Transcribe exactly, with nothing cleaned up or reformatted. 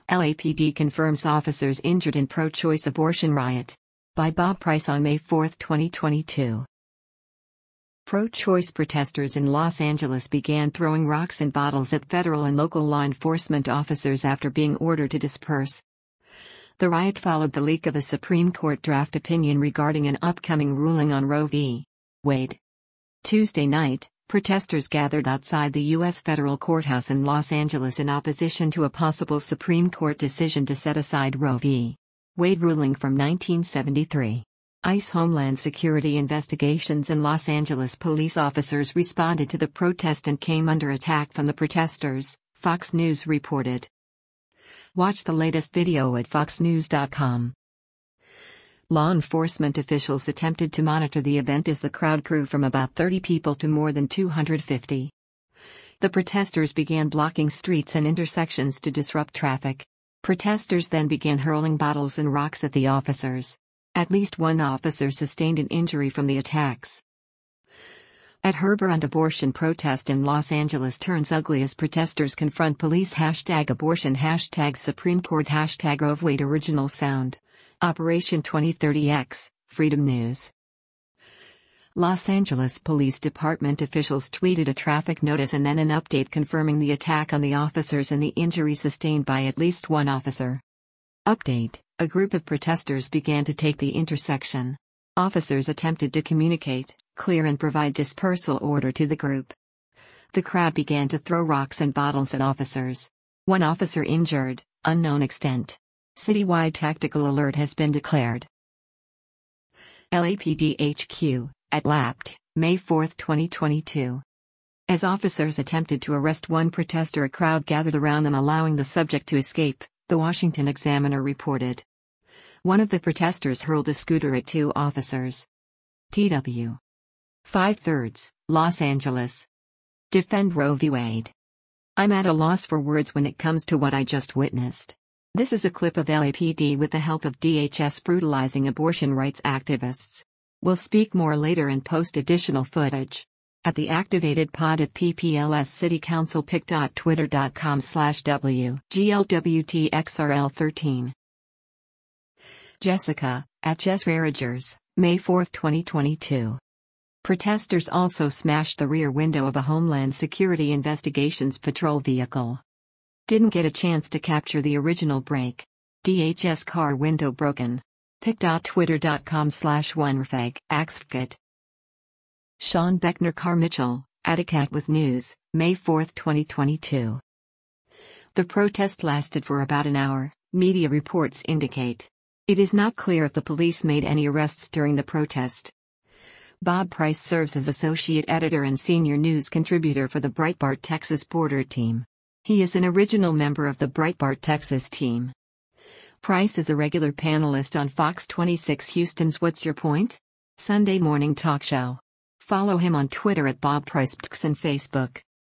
L A P D confirms officers injured in pro-choice abortion riot. By Bob Price on May fourth, twenty twenty-two. Pro-choice protesters in Los Angeles began throwing rocks and bottles at federal and local law enforcement officers after being ordered to disperse. The riot followed the leak of a Supreme Court draft opinion regarding an upcoming ruling on Roe v. Wade. Tuesday night, protesters gathered outside the U S federal courthouse in Los Angeles in opposition to a possible Supreme Court decision to set aside Roe v. Wade ruling from nineteen seventy-three. ICE Homeland Security investigations and Los Angeles police officers responded to the protest and came under attack from the protesters, Fox News reported. Watch the latest video at fox news dot com. Law enforcement officials attempted to monitor the event as the crowd grew from about thirty people to more than two hundred fifty. The protesters began blocking streets and intersections to disrupt traffic. Protesters then began hurling bottles and rocks at the officers. At least one officer sustained an injury from the attacks. At Herber, abortion protest in Los Angeles turns ugly as protesters confront police. Hashtag abortion, hashtag Supreme Court, hashtag Roe v. Wade. Original sound. Operation twenty thirty X, Freedom News. Los Angeles Police Department officials tweeted a traffic notice and then an update confirming the attack on the officers and the injury sustained by at least one officer. Update: a group of protesters began to take the intersection. Officers attempted to communicate, clear and provide dispersal order to the group. The crowd began to throw rocks and bottles at officers. One officer injured, unknown extent. Citywide tactical alert has been declared. L A P D H Q, at L A P D, May fourth, twenty twenty-two. As officers attempted to arrest one protester, a crowd gathered around them, allowing the subject to escape, the Washington Examiner reported. One of the protesters hurled a scooter at two officers. T W. five thirds, Los Angeles. Defend Roe v. Wade. I'm at a loss for words when it comes to what I just witnessed. This is a clip of L A P D with the help of D H S brutalizing abortion rights activists. We'll speak more later and post additional footage. At the Activated Pod at P P L S City Council pic dot twitter dot com slash W G L W T X R L thirteen. Jessica, at Jess Raragers, May fourth, twenty twenty-two. Protesters also smashed the rear window of a Homeland Security Investigations patrol vehicle. Didn't get a chance to capture the original break. D H S car window broken. pic dot twitter dot com slash onerfeg, Axfkit. Sean Beckner Carr Mitchell, Atticat with News, May fourth, twenty twenty-two. The protest lasted for about an hour, media reports indicate. It is not clear if the police made any arrests during the protest. Bob Price serves as associate editor and senior news contributor for the Breitbart Texas Border Team. He is an original member of the Breitbart Texas team. Price is a regular panelist on Fox twenty-six Houston's What's Your Point? Sunday morning talk show. Follow him on Twitter at Bob Price and Facebook.